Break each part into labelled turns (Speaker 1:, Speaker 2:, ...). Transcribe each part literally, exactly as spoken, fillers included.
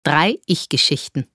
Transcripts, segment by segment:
Speaker 1: Drei Ich-Geschichten.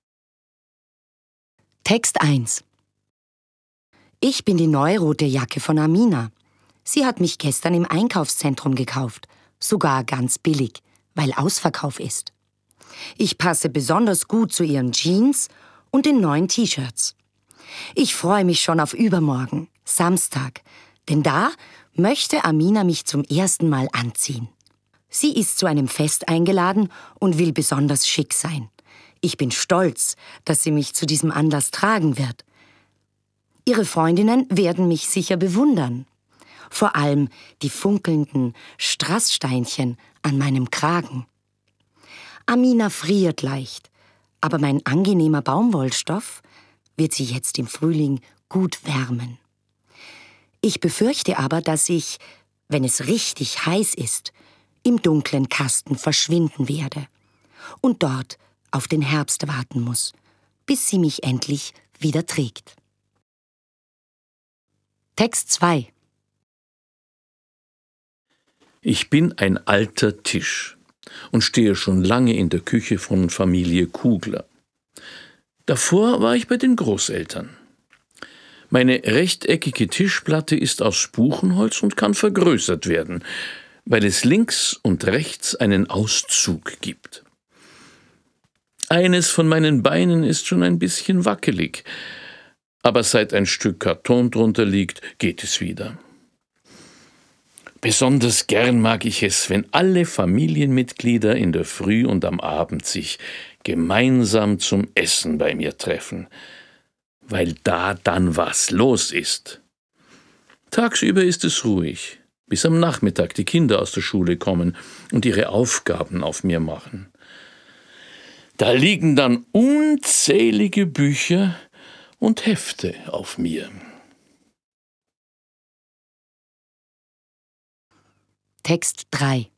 Speaker 2: Text eins. Ich bin die neue rote Jacke von Amina. Sie hat mich gestern im Einkaufszentrum gekauft. Sogar ganz billig, weil Ausverkauf ist. Ich passe besonders gut zu ihren Jeans und den neuen T-Shirts. Ich freue mich schon auf übermorgen, Samstag, denn da möchte Amina mich zum ersten Mal anziehen. Sie ist zu einem Fest eingeladen und will besonders schick sein. Ich bin stolz, dass sie mich zu diesem Anlass tragen wird. Ihre Freundinnen werden mich sicher bewundern. Vor allem die funkelnden Strasssteinchen an meinem Kragen. Amina friert leicht, aber mein angenehmer Baumwollstoff wird sie jetzt im Frühling gut wärmen. Ich befürchte aber, dass ich, wenn es richtig heiß ist, im dunklen Kasten verschwinden werde und dort auf den Herbst warten muss, bis sie mich endlich wieder trägt. Text zwei.
Speaker 3: Ich bin ein alter Tisch und stehe schon lange in der Küche von Familie Kugler. Davor war ich bei den Großeltern. Meine rechteckige Tischplatte ist aus Buchenholz und kann vergrößert werden, weil es links und rechts einen Auszug gibt. Eines von meinen Beinen ist schon ein bisschen wackelig, aber seit ein Stück Karton drunter liegt, geht es wieder. Besonders gern mag ich es, wenn alle Familienmitglieder in der Früh und am Abend sich gemeinsam zum Essen bei mir treffen, weil da dann was los ist. Tagsüber ist es ruhig, bis am Nachmittag die Kinder aus der Schule kommen und ihre Aufgaben auf mir machen. Da liegen dann unzählige Bücher und Hefte auf mir.
Speaker 2: Text drei.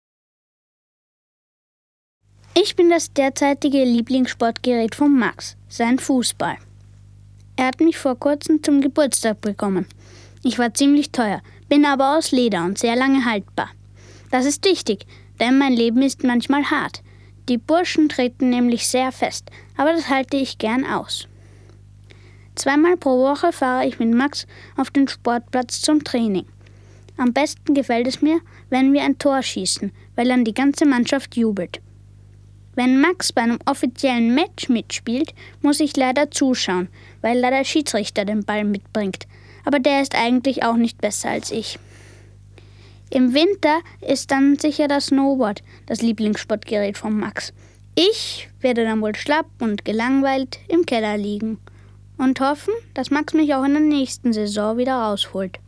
Speaker 4: Ich bin das derzeitige Lieblingssportgerät von Max, sein Fußball. Er hat mich vor kurzem zum Geburtstag bekommen. Ich war ziemlich teuer, bin aber aus Leder und sehr lange haltbar. Das ist wichtig, denn mein Leben ist manchmal hart. Die Burschen treten nämlich sehr fest, aber das halte ich gern aus. Zweimal pro Woche fahre ich mit Max auf den Sportplatz zum Training. Am besten gefällt es mir, wenn wir ein Tor schießen, weil dann die ganze Mannschaft jubelt. Wenn Max bei einem offiziellen Match mitspielt, muss ich leider zuschauen, weil da der Schiedsrichter den Ball mitbringt. Aber der ist eigentlich auch nicht besser als ich. Im Winter ist dann sicher das Snowboard das Lieblingssportgerät von Max. Ich werde dann wohl schlapp und gelangweilt im Keller liegen und hoffen, dass Max mich auch in der nächsten Saison wieder rausholt.